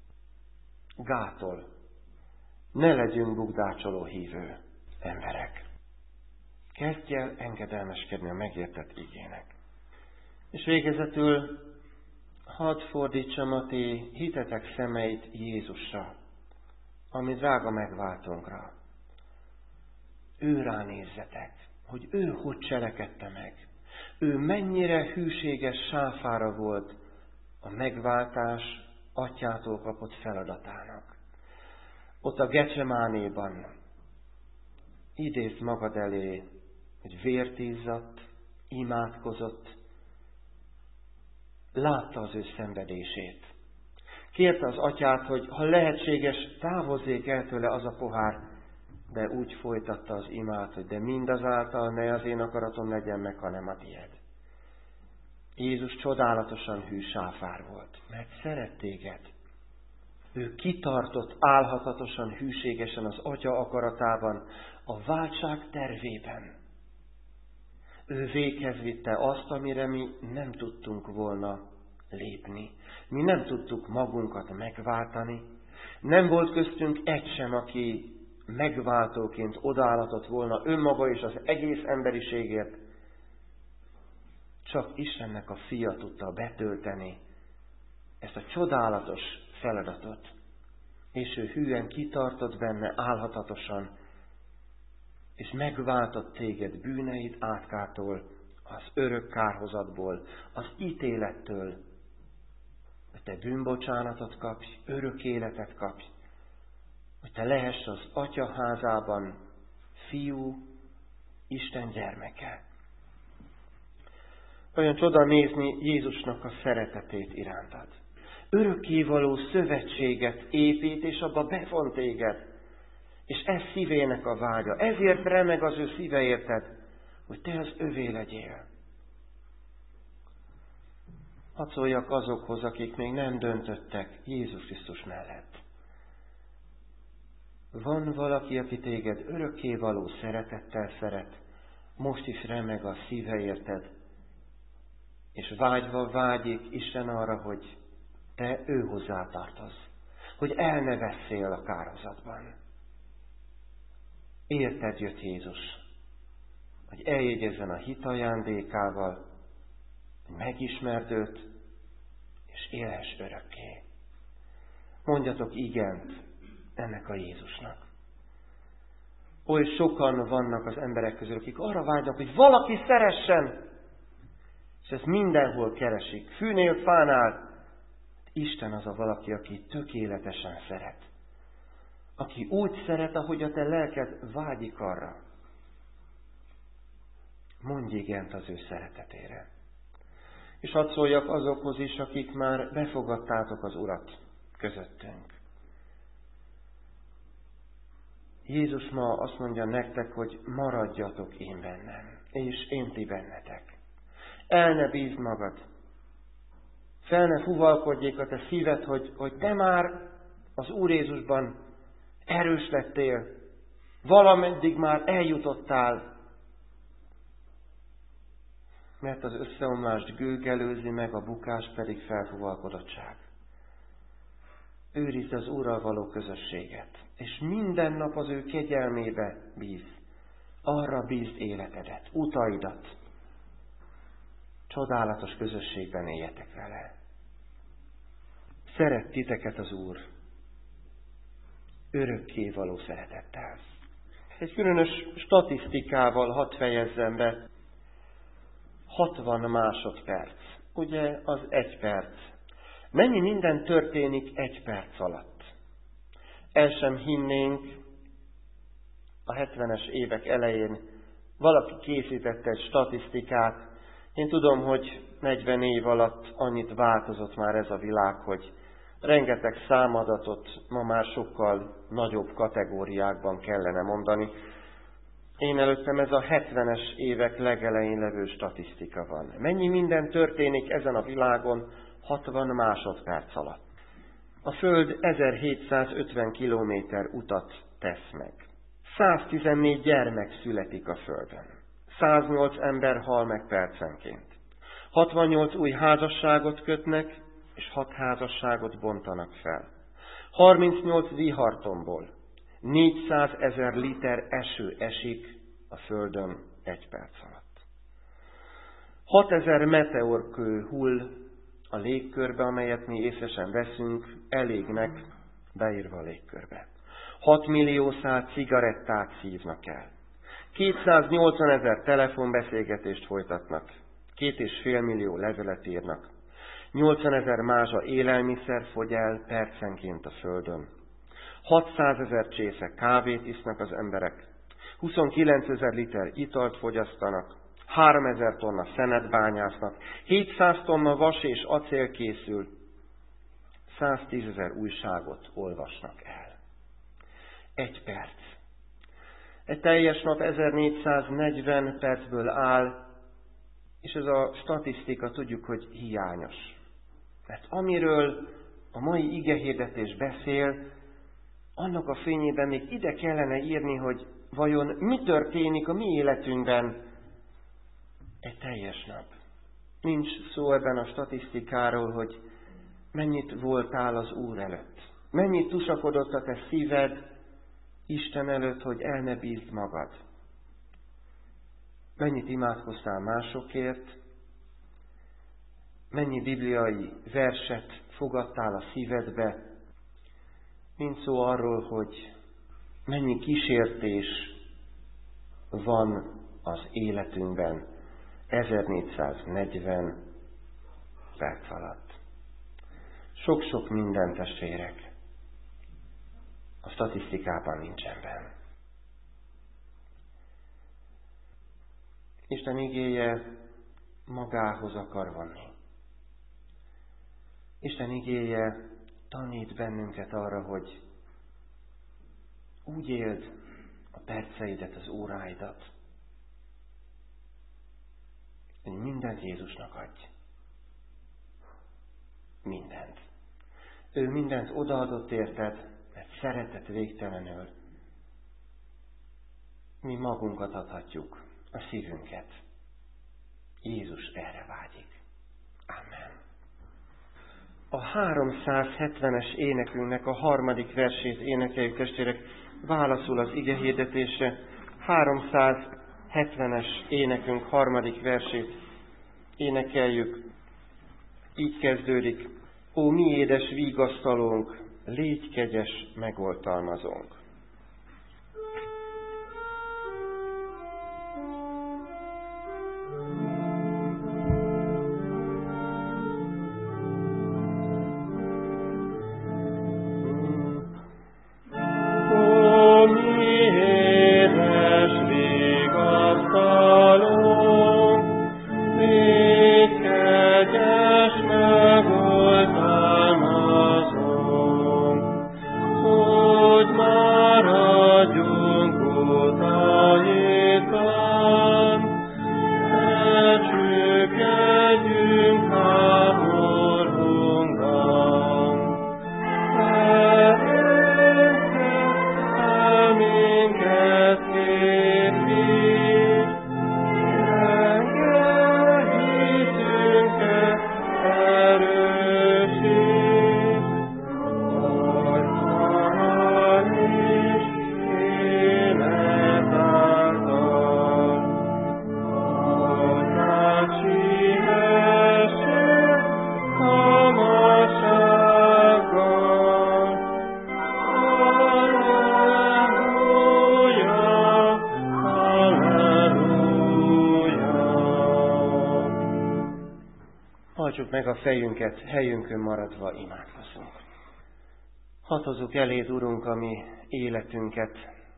Speaker 1: gátol. Ne legyünk bugdácsoló hívő emberek. Kezdj el engedelmeskedni a megértett igének. És végezetül hadd fordítsam a ti hitetek szemeit Jézusra, ami drága megváltónkra. Ő ránézzetek, hogy ő hogy cselekedte meg. Ő mennyire hűséges sáfára volt a megváltás atyától kapott feladatának. Ott a Gecsemánéban idézd magad elé, hogy vért izzadt, imádkozott, látta az ő szenvedését. Kérte az atyát, hogy ha lehetséges, távozzék el tőle az a pohár, de úgy folytatta az imát, hogy de mindazáltal ne az én akaratom legyen meg, hanem a tied. Jézus csodálatosan hű sáfár volt, mert szeret téged. Ő kitartott álhatatosan, hűségesen az Atya akaratában, a váltság tervében. Ő véghez vitte azt, amire mi nem tudtunk volna lépni. Mi nem tudtuk magunkat megváltani. Nem volt köztünk egy sem, aki megváltóként odaállatott volna önmaga és az egész emberiségért. Csak Istennek a fia tudta betölteni ezt a csodálatos feladatot. És ő hűen kitartott benne álhatatosan, és megváltott téged bűneid átkától, az örök kárhozatból, az ítélettől, hogy te bűnbocsánatot kapj, örök életet kapj, hogy te lehess az Atya házában fiú, Isten gyermeke. Olyan csoda nézni Jézusnak a szeretetét irántad. örökkévaló szövetséget épít, és abba bevon téged. És ez szívének a vágya. Ezért remeg az ő szíve, érted, hogy te az övé legyél. Hadd szóljak azokhoz, akik még nem döntöttek Jézus Krisztus mellett. Van valaki, aki téged örökkévaló szeretettel szeret, most is remeg a szíve, érted, és vágyva vágyik Isten arra, hogy te ő hozzá tartozz, hogy el ne vesszél a kárhozatban. Érted jött Jézus, hogy eljegyezzen a hit ajándékával, hogy megismerd őt, és élhess örökké. Mondjatok igent ennek a Jézusnak. Oly sokan vannak az emberek közül, akik arra vágynak, hogy valaki szeressen, és ezt mindenhol keresik. Fűnél, fánál. Isten az a valaki, aki tökéletesen szeret. Aki úgy szeret, ahogy a te lelked vágyik arra. Mondj igent az ő szeretetére. És hadd szóljak azokhoz is, akik már befogadtátok az Urat közöttünk. Jézus ma azt mondja nektek, hogy maradjatok én bennem, és én ti bennetek. El ne bízd magad. Fel ne fuvalkodjék a te szíved, hogy, hogy te már az Úr Jézusban erős lettél, valameddig már eljutottál, mert az összeomlást gőgelőzi meg, a bukás pedig felfuvalkodottság. Őrizd az Úrral való közösséget, és minden nap az ő kegyelmébe bíz. Arra bízd életedet, utaidat. Csodálatos közösségben éljetek vele. Szeret titeket az Úr, örökkévaló szeretettel. Egy különös statisztikával hadd fejezzem be. hatvan másodperc. Ugye az egy perc. Mennyi minden történik egy perc alatt? El sem hinnénk, a hetvenes évek elején valaki készítette egy statisztikát. Én tudom, hogy negyven év alatt annyit változott már ez a világ, hogy rengeteg számadatot ma már sokkal nagyobb kategóriákban kellene mondani. Én előttem ez a hetvenes évek legelején levő statisztika van. Mennyi minden történik ezen a világon hatvan másodperc alatt. A Föld ezerhétszázötven kilométer utat tesz meg. száztizennégy gyermek születik a Földön. száznyolc ember hal meg percenként. hatvannyolc új házasságot kötnek, és hat házasságot bontanak fel. harmincnyolc vihartomból négyszázezer liter eső esik a Földön egy perc alatt. hatezer meteorkő hull a légkörbe, amelyet mi észre sem veszünk, elégnek beírva a légkörbe. hat millió szál cigarettát szívnak el. kétszáznyolcvan ezer telefonbeszélgetést folytatnak. Két és fél millió levelet írnak. nyolcvan ezer mázsa élelmiszer fogy el percenként a Földön. hatszázezer csésze kávét isznak az emberek. huszonkilencezer liter italt fogyasztanak. háromezer tonna szenet bányásznak. hétszáz tonna vas és acél készül. száztízezer újságot olvasnak el. Egy perc. Egy teljes nap ezernégyszáznegyven percből áll, és ez a statisztika tudjuk, hogy hiányos. Mert amiről a mai igehirdetés beszél, annak a fényében még ide kellene írni, hogy vajon mi történik a mi életünkben egy teljes nap. Nincs szó ebben a statisztikáról, hogy mennyit voltál az Úr előtt. Mennyit tusakodott a te szíved Isten előtt, hogy el ne bízd magad. Mennyit imádkoztál másokért, mennyi bibliai verset fogadtál a szívedbe. Nincs szó arról, hogy mennyi kísértés van az életünkben ezernégyszáznegyven perc alatt. Sok-sok minden, testvérek, a statisztikában nincsen benne. Isten igéje magához akar vonni. Isten igéje tanít bennünket arra, hogy úgy éld a perceidet, az óráidat, hogy mindent Jézusnak adj. Mindent. Ő mindent odaadott érted, mert szeretett végtelenül. Mi magunkat adhatjuk, a szívünket. Jézus erre vágyik. Amen. A háromszázhetvenes énekünknek a harmadik versét énekeljük, testvérek, válaszul az ige hirdetésre. háromszázhetvenes énekünk harmadik versét énekeljük. Így kezdődik: Ó, mi édes vigasztalónk, légy kegyes megoltalmazónk. Hajtsuk meg a fejünket, helyünkön maradva imádkozzunk. Hatozzuk eléd, Urunk, a mi életünket.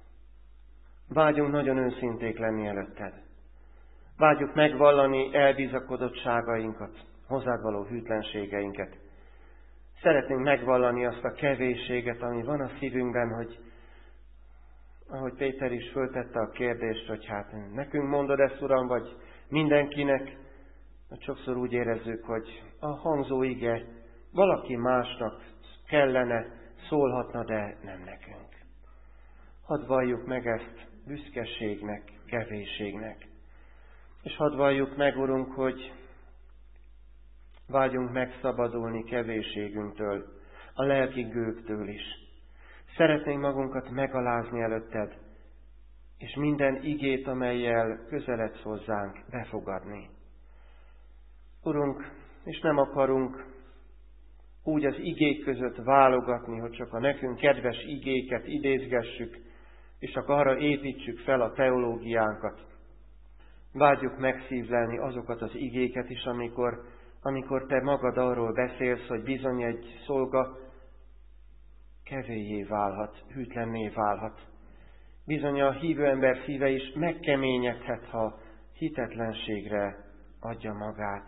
Speaker 1: Vágyunk nagyon őszinték lenni előtted. Vágyjuk megvallani elbizakodottságainkat, hozzád való hűtlenségeinket. Szeretnénk megvallani azt a kevésséget, ami van a szívünkben, hogy ahogy Péter is föltette a kérdést, hogy hát nekünk mondod ezt, Uram, vagy mindenkinek, hogy sokszor úgy érezzük, hogy a hangzó ige valaki másnak kellene, szólhatna, de nem nekünk. Hadd valljuk meg ezt büszkeségnek, kevésségnek. És hadd valljuk meg, Urunk, hogy vágyunk megszabadulni kevésségünktől, a lelki gőgtől is. Szeretnénk magunkat megalázni előtted, és minden igét, amellyel közeledsz hozzánk, befogadni. Urunk, és nem akarunk úgy az igék között válogatni, hogy csak a nekünk kedves igéket idézgessük, és csak arra építsük fel a teológiánkat. Vágyjuk megszívlelni azokat az igéket is, amikor, amikor te magad arról beszélsz, hogy bizony egy szolga kevélyé válhat, hűtlenné válhat. Bizony a hívő ember szíve is megkeményedhet, ha hitetlenségre adja magát.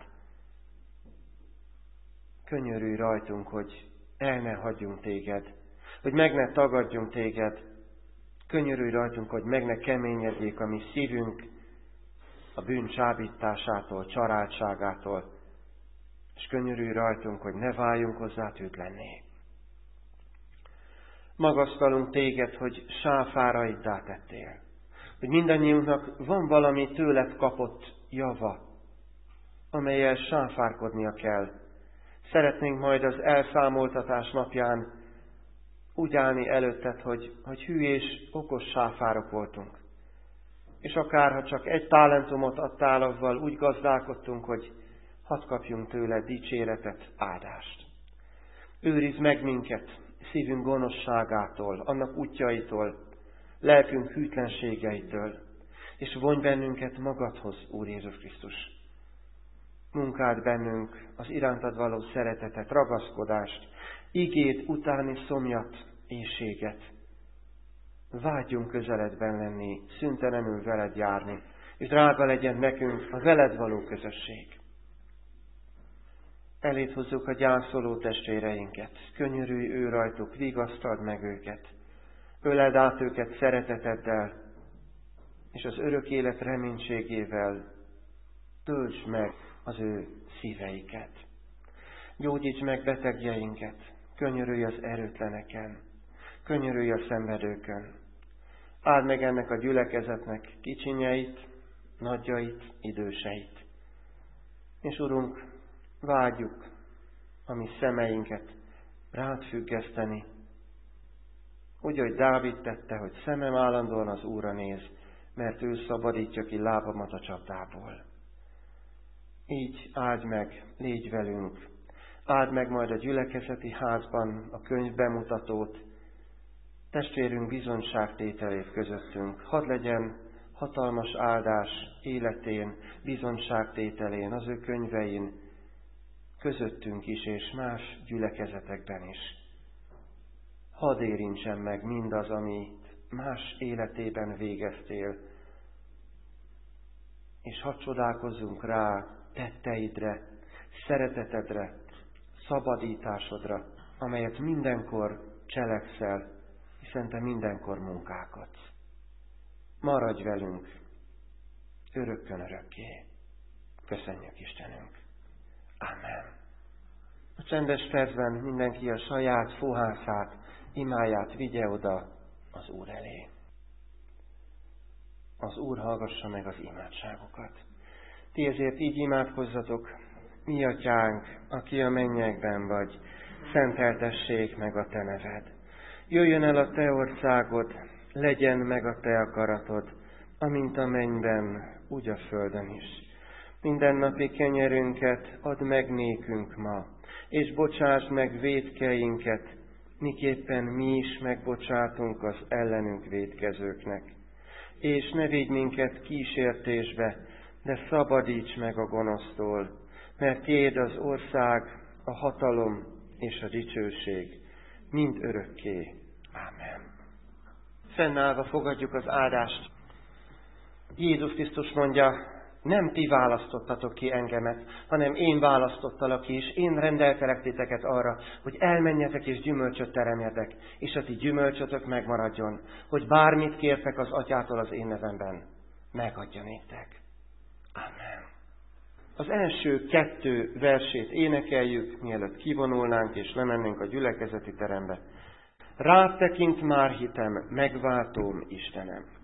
Speaker 1: Könyörülj rajtunk, hogy el ne hagyjunk téged, hogy meg ne tagadjunk téged. Könyörülj rajtunk, hogy meg ne keményedjék a mi szívünk a bűn csábításától, családságától, és könyörülj rajtunk, hogy ne váljunk hozzá hűtlenné. Magasztalunk téged, hogy sáfáraiddá tettél, hogy mindannyiunknak van valami tőled kapott java, amellyel sáfárkodnia kell. Szeretnénk majd az elszámoltatás napján úgy állni előtted, hogy, hogy hű és okos sáfárok voltunk. És akárha csak egy talentumot adtál, avval úgy gazdálkodtunk, hogy hadd kapjunk tőle dicséretet, áldást. Őrizd meg minket szívünk gonoszságától, annak útjaitól, lelkünk hűtlenségeitől, és vonj bennünket magadhoz, Úr Jézus Krisztus. Munkáld bennünk az irántad való szeretetet, ragaszkodást, igét utáni szomjat, éhséget. Vágyjunk közeledben lenni, szüntelenül veled járni, és drága legyen nekünk a veled való közösség. Eléd hozzuk a gyászoló testvéreinket, könyörülj ő rajtuk, vigasztald meg őket, öleld át őket szereteteddel, és az örök élet reménységével töltsd meg az ő szíveiket. Gyógyíts meg betegjeinket, könyörülj az erőtleneken, könyörülj a szenvedőkön. Áld meg ennek a gyülekezetnek kicsinyeit, nagyjait, időseit. És Urunk, vágyjuk a mi szemeinket rád függeszteni, úgy, hogy Dávid tette, hogy szemem állandóan az Úrra néz, mert ő szabadítja ki lábamat a csapdából. Így áld meg, légy velünk, áld meg majd a gyülekezeti házban a könyv bemutatót, testvérünk bizonyságtételét közöttünk. Hadd legyen hatalmas áldás életén, bizonyságtételén, az ő könyvein, közöttünk is, és más gyülekezetekben is. Hadd érintsen meg mindaz, amit más életében végeztél, és hadd csodálkozzunk rá tetteidre, szeretetedre, szabadításodra, amelyet mindenkor cselekszel, hiszen te mindenkor munkálkodsz. Maradj velünk, örökkön örökké. Köszönjük Istenünk. Amen. A csendes percben mindenki a saját fohászát, imáját vigye oda az Úr elé. Az Úr hallgassa meg az imádságokat. Ti ezért így imádkozzatok: mi atyánk, aki a mennyekben vagy, szenteltessék meg a te neved. Jöjjön el a te országod, legyen meg a te akaratod, amint a mennyben, úgy a földön is. Mindennapi kenyerünket add meg nékünk ma, és bocsásd meg vétkeinket, miképpen mi is megbocsátunk az ellenünk vétkezőknek. És ne vigy minket kísértésbe, de szabadíts meg a gonosztól, mert tiéd az ország, a hatalom és a dicsőség, mind örökké. Ámen. Fennállva fogadjuk az áldást. Jézus Krisztus mondja: nem ti választottatok ki engemet, hanem én választottalak ki, és én rendeltelek titeket arra, hogy elmenjetek és gyümölcsöt teremjetek, és a ti gyümölcsötök megmaradjon, hogy bármit kértek az atyától az én nevemben, megadja néktek. Amen. Az első kettő versét énekeljük, mielőtt kivonulnánk és lemennénk a gyülekezeti terembe. Rád tekint már hitem, megváltóm Istenem.